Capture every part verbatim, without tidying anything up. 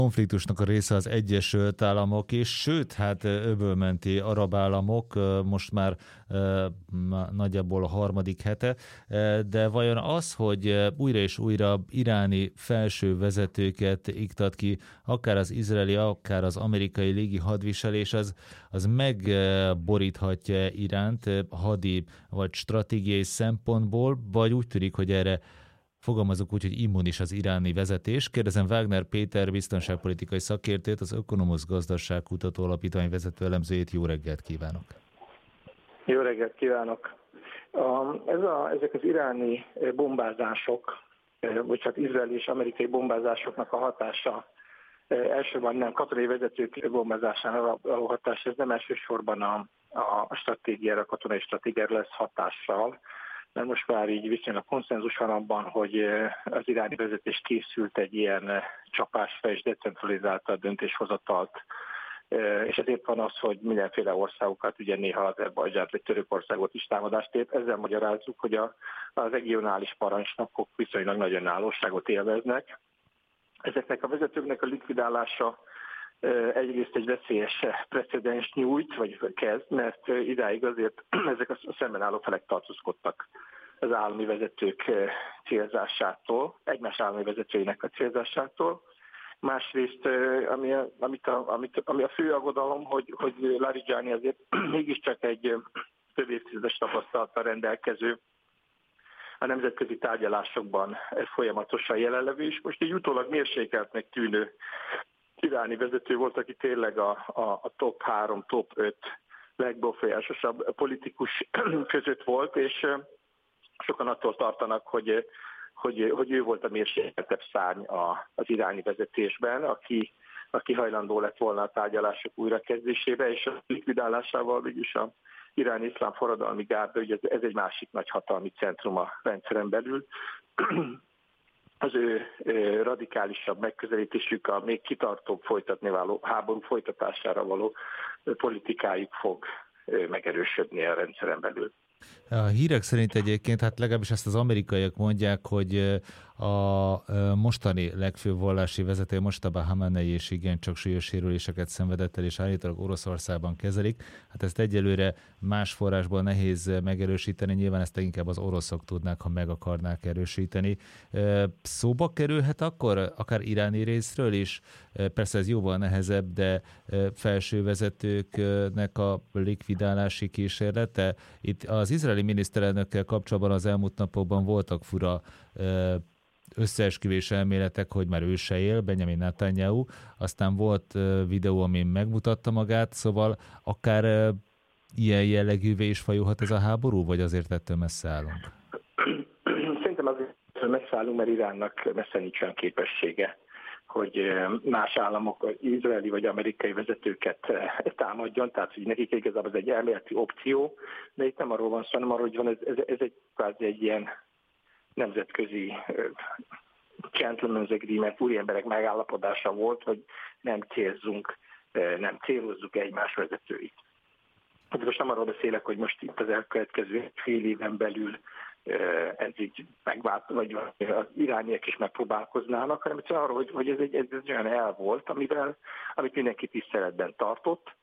konfliktusnak a része az Egyesült Államok is, sőt, hát öbölmenti arab államok most már nagyjából a harmadik hete, de vajon az, hogy újra és újra iráni felső vezetőket iktat ki, akár az izraeli, akár az amerikai légi hadviselés, az, az megboríthatja Iránt hadi vagy stratégiai szempontból, vagy úgy tűnik, hogy erre fogalmazok úgy, hogy immunis az iráni vezetés. Kérdezem Wagner Péter biztonságpolitikai szakértőt, az Ökonomusz Gazdaságkutató Alapítvány vezető elemzőjét. Jó reggelt kívánok! Jó reggelt kívánok! A, ez a, ezek az iráni bombázások, vagy hát izraeli és amerikai bombázásoknak a hatása, elsősorban nem katonai vezetők bombázására való hatás, ez nem elsősorban a, a stratégiára, a katonai stratégiára lesz hatással, mert most már így viszonylag konszenzus van abban, hogy az iráni vezetés készült egy ilyen csapásra és decentralizálta a döntéshozatalt, és ezért van az, hogy mindenféle országokat, ugye néha Azerbajdzsánt vagy Törökországot is támadást ért. Ezzel magyarázzuk, hogy a, a regionális parancsnokok viszonylag nagy önállóságot élveznek. Ezeknek a vezetőknek a likvidálása egyrészt egy veszélyes precedens nyújt, vagy kezd, mert idáig azért ezek a szemben álló felek tartózkodtak az állami vezetők célzásától, egymás állami vezetőinek a célzásától. Másrészt, ami a, amit a, amit, ami a fő aggodalom, hogy, hogy Larijani azért mégiscsak egy több évtizedes tapasztalattal rendelkező, a nemzetközi tárgyalásokban folyamatosan jelenlevő, és most egy utólag mérsékeltnek tűnő iráni vezető volt, aki tényleg a, a, a top három, top öt legbefolyásosabb politikus között volt, és sokan attól tartanak, hogy, hogy, hogy ő volt a mérsékeltebb szárny a, az iráni vezetésben, aki, aki hajlandó lett volna a tárgyalások újrakezdésébe, és a likvidálásával végülis a iráni iszlám forradalmi gárda, ugye ez, ez egy másik nagy hatalmi centrum a rendszeren belül. Az ő radikálisabb megközelítésük a még kitartóbb folytatni való háború folytatására való politikájuk fog megerősödni a rendszeren belül. A hírek szerint egyébként, hát legalábbis ezt az amerikaiak mondják, hogy a mostani legfőbb vallási vezető, Mojtaba Hamenei, és igencsak súlyos sérüléseket szenvedett el, és állítólag Oroszországban kezelik. Hát ezt egyelőre más forrásból nehéz megerősíteni, nyilván ezt inkább az oroszok tudnák, ha meg akarnák erősíteni. Szóba kerülhet akkor, akár iráni részről is, persze ez jóval nehezebb, de felső vezetőknek a likvidálási kísérlete. Itt az izraeli miniszterelnökkel kapcsolatban az elmúlt napokban voltak fura összeesküvés elméletek, hogy már ő se él, Benjamin Netanyahu, aztán volt videó, amin megmutatta magát, szóval akár ilyen jellegűvé is fajulhat ez a háború, vagy azért ettől messze állunk? Szerintem azért messze állunk, mert Iránnak messze nincs olyan képessége, hogy más államok, izraeli vagy amerikai vezetőket támadjon, tehát hogy nekik igazából ez egy elméleti opció, de itt nem arról van szó, hanem arról, hogy van, ez, ez, ez egy kvázi egy ilyen nemzetközi gentleman's agreement, úri emberek megállapodása volt, hogy nem célzunk, nem célozzuk egymás vezetőit. Most nem arról beszélek, hogy most itt az elkövetkező fél éven belül ez így megvált, vagy az irániek is megpróbálkoznának, hanem egyszerűen arról, hogy, hogy ez, egy, ez egy olyan el volt, amivel, amit mindenki tiszteletben tartott.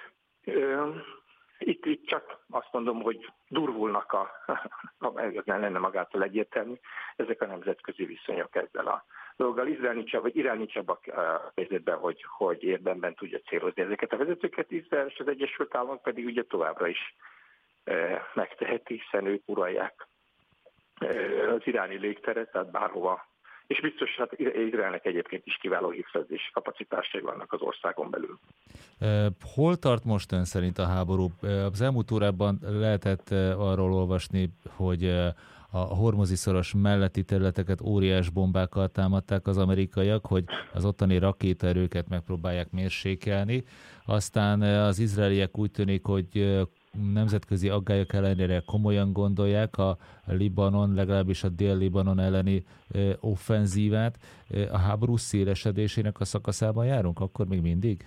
Itt, itt csak azt mondom, hogy durvulnak a, ez nem lenne magától egyértelmű, ezek a nemzetközi viszonyok ezzel a dolggal. Izrael nincs, vagy Irán nincs abban a helyzetben, hogy, hogy érdemben tudja célozni ezeket a vezetőket, Izrael és az Egyesült Államok pedig ugye továbbra is e, megteheti, hiszen ők uralják e, az iráni légteret, tehát bárhova. És biztos, hát Izraelnek egyébként is kiváló hírszerzési kapacitásai vannak az országon belül. Hol tart most ön szerint a háború? Az elmúlt órában lehetett arról olvasni, hogy a Hormuzi szoros melletti területeket óriás bombákkal támadták az amerikaiak, hogy az ottani rakétaerőket megpróbálják mérsékelni. Aztán az izraeliek úgy tűnik, hogy nemzetközi aggályok ellenére komolyan gondolják a Libanon, legalábbis a Dél-Libanon elleni offenzívát. A háború szélesedésének a szakaszában járunk akkor még mindig?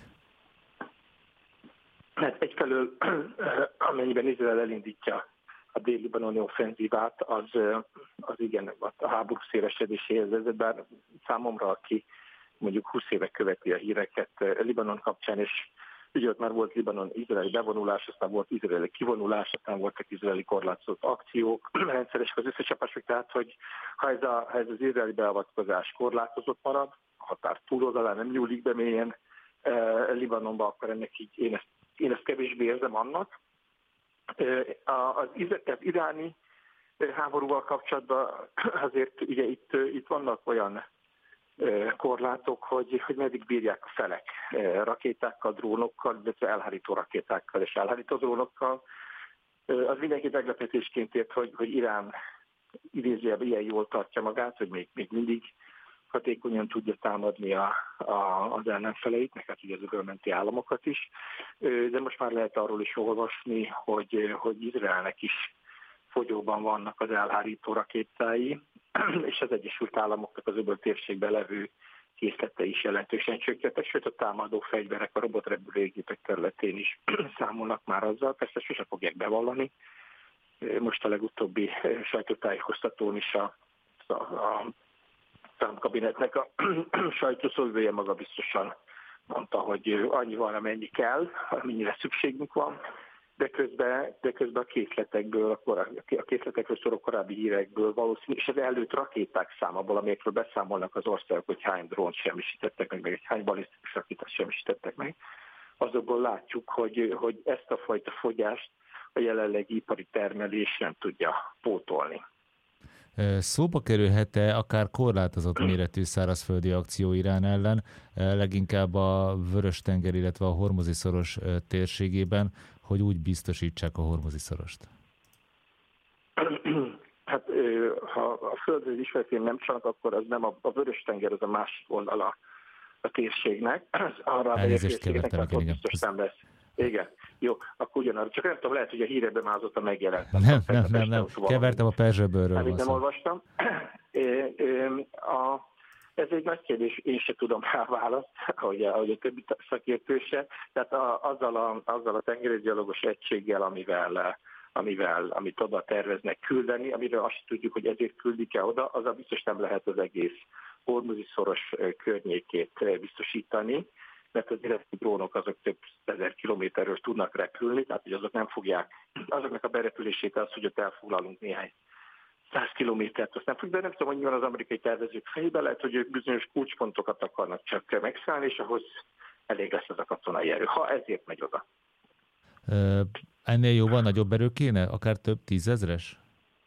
Hát egyfelől, amennyiben Izrael elindítja a dél-libanoni offenzívát, az, az igen, a háború szélesedéséhez vezet, bár számomra, aki mondjuk húsz éve követi a híreket Libanon kapcsán, és ugye ott már volt Libanon izraeli bevonulás, aztán volt izraeli kivonulás, aztán voltak izraeli korlátozott akciók, rendszeresek az összecsapások, tehát hogy ha ez, a, ha ez az izraeli beavatkozás korlátozott marad, a határ túloldalán nem nyúlik be mélyen eh, Libanonba, akkor ennek így én ezt, én ezt kevésbé érzem annak. Eh, az, az iráni háborúval kapcsolatban azért ugye itt, itt vannak olyan korlátok, hogy, hogy meddig bírják a felek rakétákkal, drónokkal, illetve elhárító rakétákkal és elhárító drónokkal. Az mindenki meglepetésként ért, hogy, hogy Irán idézőjelben ilyen jól tartja magát, hogy még, még mindig hatékonyan tudja támadni a, a, az ellenfeleit, meg hát ugye az öbölmenti államokat is. De most már lehet arról is olvasni, hogy, hogy Izraelnek is fogyóban vannak az elhárító rakétái, és az Egyesült Államoknak az öböl térségben levő készlete is jelentősen csökkentek, sőt a támadó fegyverek a robotrepülőgépek területén is számolnak már azzal, persze sose fogják bevallani. Most a legutóbbi sajtótájékoztatón is a, a, a Trump kabinetnek a sajtószóvivője maga biztosan mondta, hogy annyi van, amennyi kell, amennyire szükségünk van, de közben, de közben a készletekből, a, korábbi, a készletekről szóló korábbi hírekből valószínű, és az előtt rakéták számából, amikről beszámolnak az országok, hogy hány drónt semmisítettek meg, meg hány balisztikus rakétát semmisítettek meg, azokból látjuk, hogy, hogy ezt a fajta fogyást a jelenlegi ipari termelés nem tudja pótolni. Szóba kerülhet-e akár korlátozott méretű szárazföldi akció Irán ellen, leginkább a Vörös-tenger, illetve a Hormuzi-szoros térségében, hogy úgy biztosítsák a Hormuzi-szorost? Hát ha a földrajzi ismeretén nem csak, akkor az nem a, a Vörös-tenger, az a másik oldala a térségnek. Arra Elnézést kevertem, igen. Biztos nem lesz. Igen, jó, akkor ugyanarra. Csak nem tudom, lehet, hogy a hírekben már azóta megjelent. Nem, nem, nem, nem, nem. Kevertem a perzsőbőrről. Amit nem olvastam. A, ez egy nagy kérdés, én se tudom rá választ, ahogy a, ahogy a többi szakértő se. Tehát a, azzal, a, azzal a tengerészgyalogos egységgel, amivel, amivel, amit oda terveznek küldeni, amiről azt tudjuk, hogy ezért küldik-e oda, azzal biztos nem lehet az egész Hormuzi-szoros környékét biztosítani, mert az irányi drónok azok több ezer kilométerről tudnak repülni, tehát hogy azok nem fogják, azoknak a berepülését az, hogy ott elfoglalunk néhány száz kilométert, azt nem fog, de nem tudom, hogy mi van az amerikai tervezők fejében, lehet, hogy ők bizonyos kulcspontokat akarnak csak megszállni, és ahhoz elég lesz az a katonai erő, ha ezért megy oda. Ennél jóval nagyobb erő kéne? Akár több tízezres?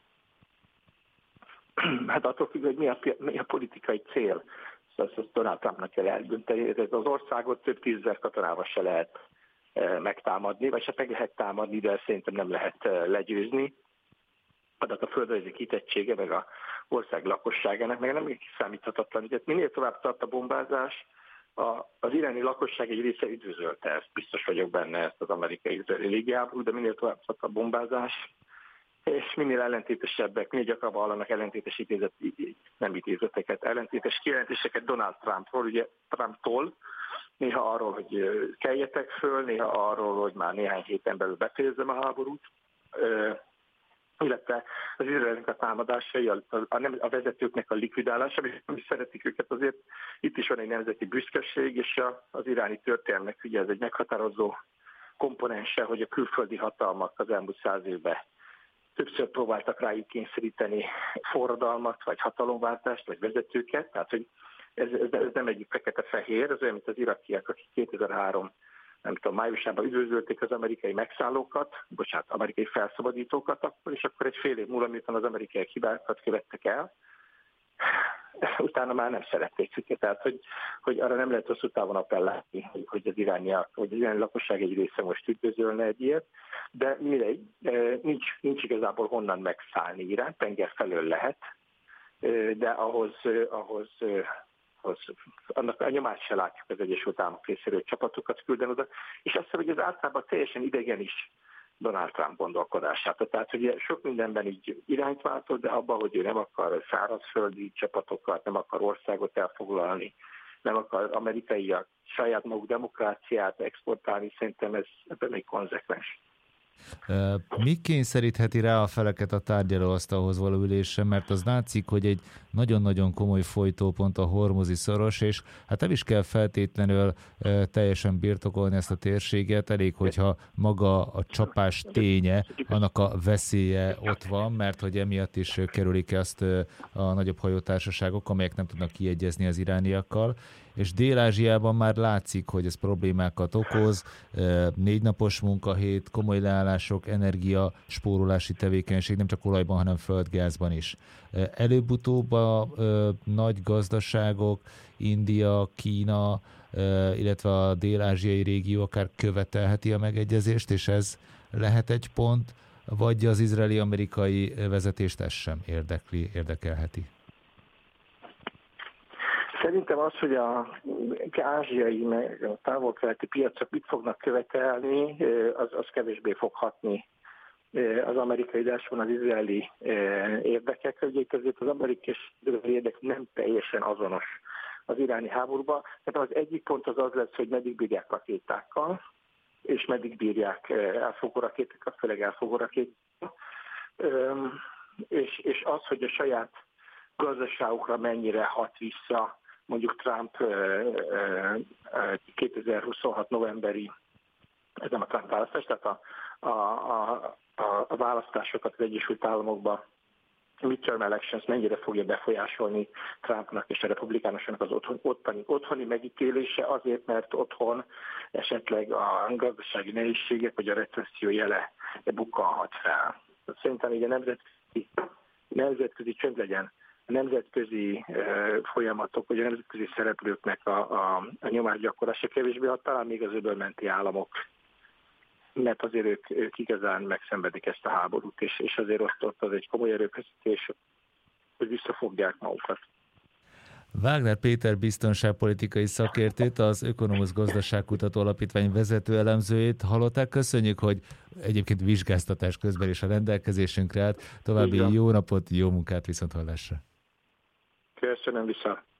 Hát attól függ, hogy mi a, mi a politikai cél. Szóval ezt Donald Trumpnak kell eldönteni. Ez az országot több tízezer katonával se lehet megtámadni, vagy se meg lehet támadni, de szerintem nem lehet legyőzni. Adat a földrajzi kitettsége, meg az ország lakosságának, meg nem számíthatatlan. Ugye minél tovább tart a bombázás, a, az iráni lakosság egy része üdvözölte ezt, biztos vagyok benne, ezt az amerikai-izraeli légiháborút, de minél tovább tart a bombázás, és minél ellentétesebbek, minél gyakrabban hallanak ellentétes idézet, nem idézeteket, ellentétes kijelentéseket Donald Trumpról, ugye Trumptól, néha arról, hogy keljetek föl, néha arról, hogy már néhány héten belül befejezzem a háborút, illetve az izraelnek a támadásai, a, a, a vezetőknek a likvidálása, és szeretik őket, azért itt is van egy nemzeti büszkeség, és a, az iráni történelmnek ugye ez egy meghatározó komponense, hogy a külföldi hatalmak az elmúlt száz évben többször próbáltak rájuk kényszeríteni forradalmat, vagy hatalomváltást, vagy vezetőket, tehát hogy ez, ez, ez nem egy fekete-fehér, ez olyan, mint az irakiak, akik kétezer-három nem tudom, májusában üdvözölték az amerikai megszállókat, bocsánat, amerikai felszabadítókat akkor, és akkor egy fél év múlva, miután az amerikai hibákat követtek el, utána már nem szerették őket, tehát hogy, hogy arra nem lehet hosszú távon appellálni, hogy az irániak, hogy az iráni lakosság egy része most üdvözölne egy ilyet, de mindegy, nincs, nincs igazából honnan megszállni Irán, tenger felől lehet, de ahhoz, ahhoz Az, annak a nyomát se látjuk az Egyesült Államok részéről, hogy csapatokat külden oda, és azt hiszem, hogy ez általában teljesen idegen is Donald Trump gondolkodását. Tehát, hogy sok mindenben így irányt váltott, de abban, hogy ő nem akar szárazföldi csapatokat, nem akar országot elfoglalni, nem akar amerikai a saját maguk demokráciát exportálni, szerintem ez ebben még konzekvens. Mi kényszerítheti rá a feleket a tárgyalóasztalhoz való ülésre, mert az látszik, hogy egy nagyon-nagyon komoly folytópont a hormuzi szoros, és hát nem is kell feltétlenül teljesen birtokolni ezt a térséget, elég, hogyha maga a csapás ténye, annak a veszélye ott van, mert hogy emiatt is kerülik ezt a nagyobb hajótársaságok, amelyek nem tudnak kiegyezni az irániakkal, és Dél-Ázsiában már látszik, hogy ez problémákat okoz, négy napos munkahét, komoly leállások, energia, spórolási tevékenység, nem csak olajban, hanem földgázban is. Előbb-utóbb a nagy gazdaságok, India, Kína, illetve a dél-ázsiai régió akár követelheti a megegyezést, és ez lehet egy pont, vagy az izraeli-amerikai vezetést ez sem érdekli, érdekelheti? Szerintem az, hogy a ázsiai, meg a távol-keleti piacok mit fognak követelni, az, az kevésbé fog hatni az amerikai, de az izraeli érdekekre. Ugye itt azért az amerikai érdek nem teljesen azonos az iráni háborúban. Tehát az egyik pont az az lesz, hogy meddig bírják rakétákkal, és meddig bírják elfogó rakétákkal, főleg elfogó rakétákkal. És, és az, hogy a saját gazdaságukra mennyire hat vissza mondjuk Trump kétezer-huszonhat novemberi, ez nem a Trump választás, tehát a, a, a, a választásokat az Egyesült Államokban, midterm elections mennyire fogja befolyásolni Trumpnak és a republikánusnak az otthon, otthoni, otthoni megítélése, azért, mert otthon esetleg a gazdasági nehézségek vagy a recesszió jele bukkanhat fel. Szerintem így a nemzetközi, nemzetközi csönd legyen, a nemzetközi folyamatok, vagy a nemzetközi szereplőknek a, a, a nyomásgyakorlása kevésbé, ha talán még az öbölmenti államok, mert azért ők, ők igazán megszenvedik ezt a háborút, és, és azért ott, ott az egy komoly erőfeszítés, hogy visszafogják magukat. Wagner Péter biztonságpolitikai szakértőt, az Ökonomusz Gazdaságkutató Alapítvány vezető elemzőjét hallották. Köszönjük, hogy egyébként vizsgáztatás közben is a rendelkezésünkre állt. További jó napot, jó munkát, viszonthallásra. Köszönöm vissza.